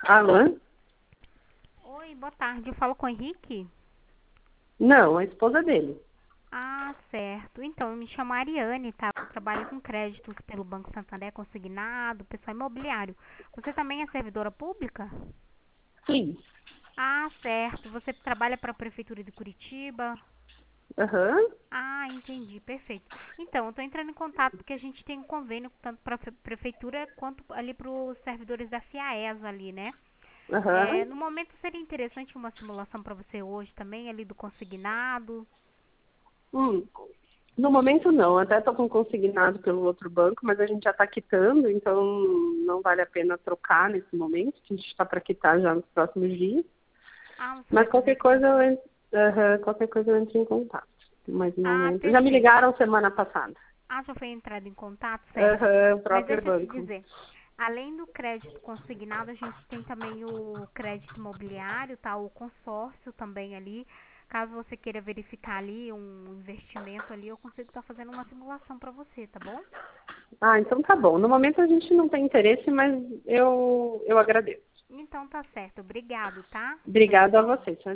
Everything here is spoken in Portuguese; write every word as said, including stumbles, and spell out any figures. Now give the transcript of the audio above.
Alô? Oi, boa tarde. Eu falo com o Henrique? Não, a esposa dele. Ah, certo. Então, eu me chamo Ariane, tá? Eu trabalho com créditos pelo Banco Santander, consignado, pessoal imobiliário. Você também é servidora pública? Sim. Ah, certo. Você trabalha para a Prefeitura de Curitiba? Aham. Ah, entendi, perfeito. Então, eu estou entrando em contato porque a gente tem um convênio tanto para a Prefeitura quanto ali para os servidores da FIAESA ali, né? Aham. É, no momento seria interessante uma simulação para você hoje também, ali do consignado. Hum. No momento não, até estou com consignado pelo outro banco, mas a gente já está quitando, então não vale a pena trocar nesse momento, que a gente está para quitar já nos próximos dias. Ah, você vai Mas fazer a qualquer coisa eu quitação. entro, aham, qualquer coisa eu entro em contato. Mas no Ah, momento. Já me perfeito. ligaram semana passada. Ah, já foi entrado em contato, certo. Aham, o Mas próprio deixa eu te banco. dizer, além do crédito consignado, a gente tem também o crédito imobiliário, tá? O consórcio também ali. Caso você queira verificar ali um investimento ali, eu consigo estar fazendo uma simulação para você, tá bom? Ah, então tá bom. No momento a gente não tem interesse, mas eu, eu agradeço. Então tá certo. Obrigado, tá? Obrigada a você. Tchau,